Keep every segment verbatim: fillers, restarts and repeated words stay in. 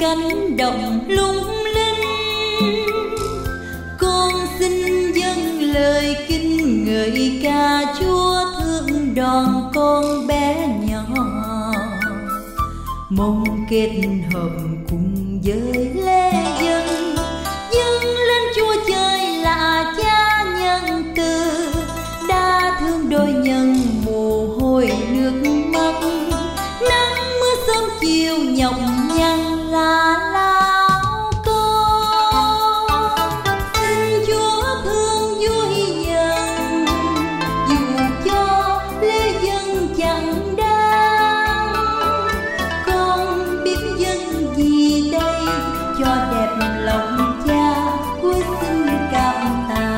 cánh đồng lung linh. Con xin dâng lời kính ngợi ca Chúa thương đòn con bé nhỏ, mong kết hợp cùng với lễ dân, dâng lên Chúa trời là Cha nhân từ, đã thương đôi nhân mồ hôi nước mắt, nắng mưa sớm chiều nhọc nhằn là lao con. Xin Chúa thương vui dần, dù cho lễ dân chẳng đáng, con biết dân gì đây cho đẹp lòng Cha, cuối xin cảm tạ.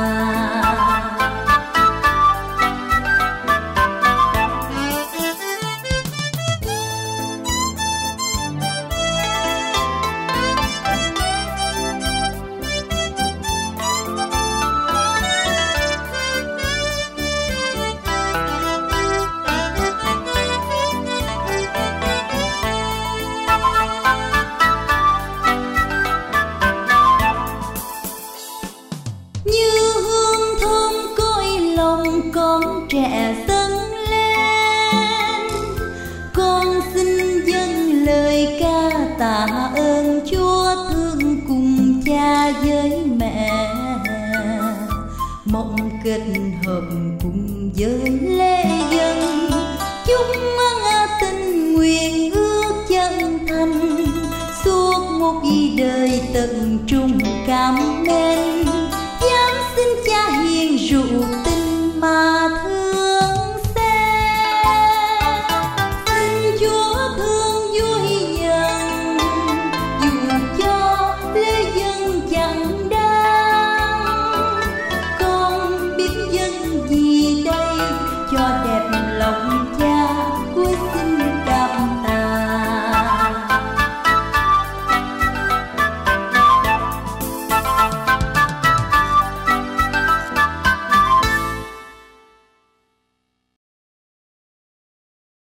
Như hương thơm cõi lòng con trẻ dâng lên, con xin dâng lời ca tạ ơn Chúa thương cùng cha với mẹ, mong kết hợp cùng với lễ dân, chúc mừng tình nguyện ước chân thành, suốt một đời tận trung cảm mến. Giáng sinh Cha hiền rượu